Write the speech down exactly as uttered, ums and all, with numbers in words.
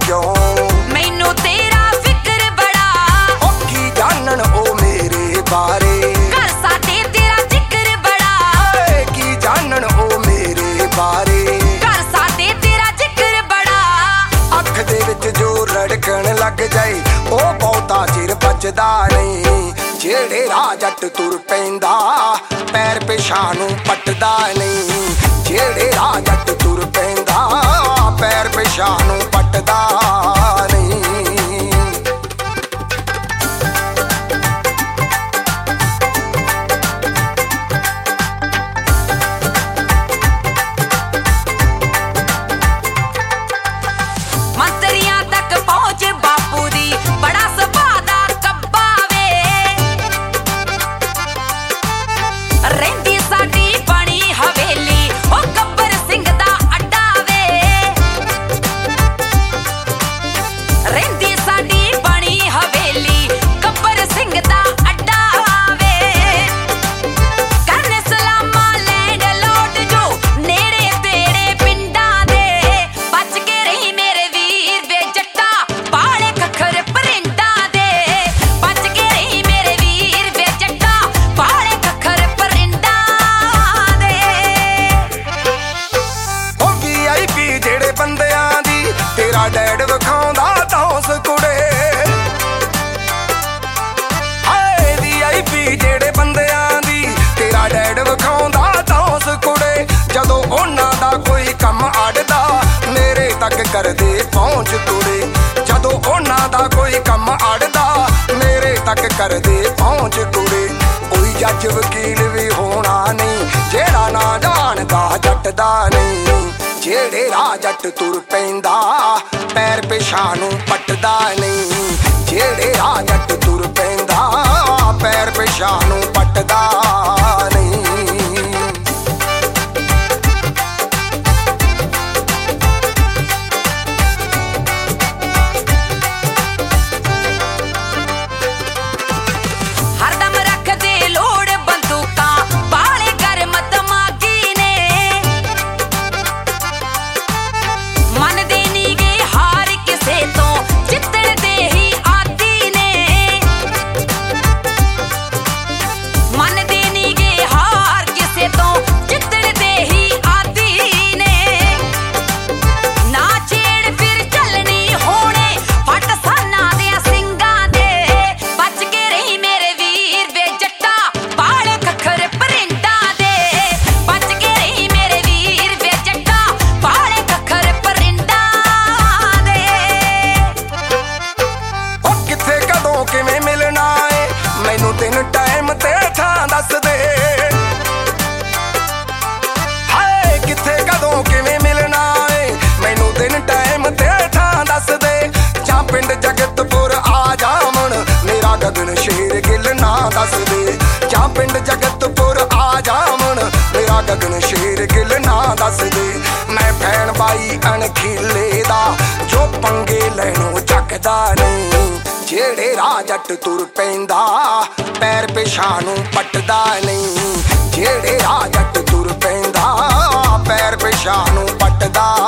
क्यों मैनू तेरा फिक्र बड़ा ओ की जानन ओ मेरे बारे घर साडे तेरा जिक्र बड़ा ए, की जानन ओ मेरे बारे घर साडे तेरा जिक्र बड़ा अख दे विच जो रड़कण लग जाए ओ बहुता चिर बचदा नहीं जेड़े राह जट तुर पैंदा पैर पिछां नूं पटदा नहीं जेड़े राह जट तुर पैंदा पैर पिछां नूं पटदा नहीं मंत्रियां तक पहुंच बापू दी बड़ा सुभाऽ दा कब्बा वे रहिंदी साडी बणी हवेली ओ गब्बर सिंह दा अड्डा वे रहिंदी साडी बणी हवेली गब्बर सिंह दा अड्डा वे करन सलामा लैंड लोट जो नेड़े तेड़े पिंडां दे बच के रही मेरे वीर वे जट्टा पाले खखर परिंडां दे बच के रही मेरे वीर वे जट्टा पाले खखर परिंडां दे ओ वी आई पी जेड़े बंदियां दी तेरा डैड विखाउंदा धौंस कुड़े हाय वी आई पी जेड़े बंदियां दी तेरा डैड विखाउंदा धौंस कुड़े जदों उन्हां दा कोई कम अड़दा मेरे तक करदे पहुंच कुड़े जदों उन्हां दा कोई कम अड़दा मेरे तक करदे पहुंच कुड़े कोई जज वकील भी होना नहीं जेड़ा ना जानदा जट दा नहीं जेड़े राह जट तुर पैंदा पैर पिछां नूं पटदा नहीं जेड़े राह जट तुर पैंदा पैर पिछां नूं पटदा नहीं हरदम रखदे लोड़ बंदूकां पाले गर्म दिमागी ने मनदे नी गे हार किसे तो जिੱਤਣ ਦੇ ਹੀ ਆਦੀ ਨੇ मनदे नी गे हार किसे तो जिੱਤਣ ਦੇ ਹੀ ਆਦੀ ਨੇ ਨਾ ਛੇੜ ਫਿਰ ਚੱਲਣੀ ਹੋਣੇ ਫਟ ਸਾਨਾਂ ਦੇ ਸਿੰਘਾਂ ਦੇ ਬਚ ਕੇ ਰਹੀ ਮੇਰੇ ਵੀਰ ਵੇ ਜੱਟਾ ਪਾਲੇ ਖਖਰ परिंडां ਦੇ ਬਚ ਕੇ ਰਹੀ ਮੇਰੇ ਵੀਰ ਵੇ ਜੱਟਾ ਪਾਲੇ ਖਖਰ परिंडां ਦੇ ओ किथे कदों किवें मिलना ए मैनू तीन टाइम ते थां दस दे हाय किथे कदों किवें मिलना ए मैनू तीन टाइम ते थां दस दे जां पिंड जगतपुर आ जावण मेरा गगन शेर गिल ना दस दे जां पिंड जगतपुर आ जावण मेरा गगन शेर गिल ना दस दे मैं भैन बाई अणखीले दा जो पंगे लैणों ਚੱਕਦਾ नहीं जेड़े राह जट तुर पैंदा पैर पिछां नूं पटदा नहीं जेड़े राह जट तुर पैंदा पैर पिछां नूं पटदा